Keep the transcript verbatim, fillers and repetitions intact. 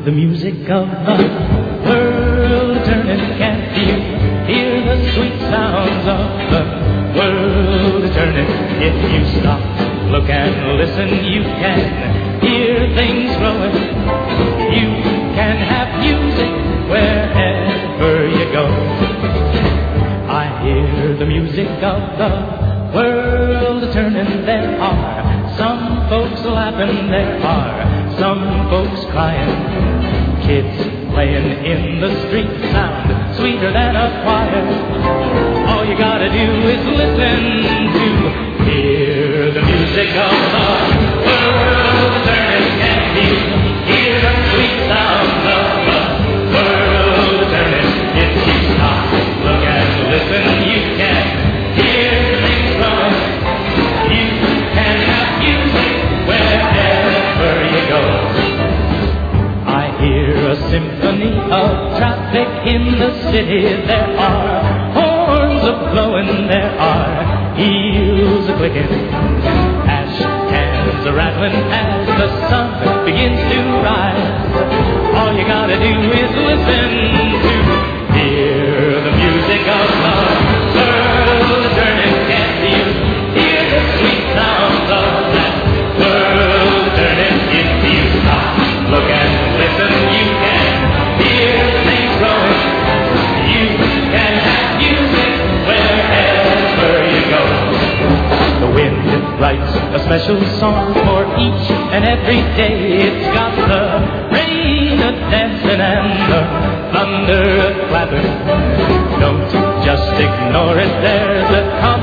the music of the world turning. Can't you hear the sweet sounds of the world turning? If you stop, look and listen, you can hear things growing. You can have music wherever you go. I hear the music of the world turning. There are some folks laughing, there are some folks crying. Kids playing in the street sound sweeter than a choir. All you gotta do is listen to hear the music of the world turning. Can't you hear the sweet sound of the world turning? If you stop, look and listen, you can hear things growing. You can have music wherever you go. I hear a symphony of traffic in the city. There are horns a-blowing, there are heels a-clicking, ash cans a-rattling as the sun begins to rise. All you gotta do is listen to hear the music of the world turning. Can't you hear the sweet sounds of that world turning? If you stop, look and listen, you can hear things growing. You can have music wherever you go. The wind writes a special song for each and every day. It's got the rain a-dancing and the thunder a-clapping. Don't just ignore it, there's a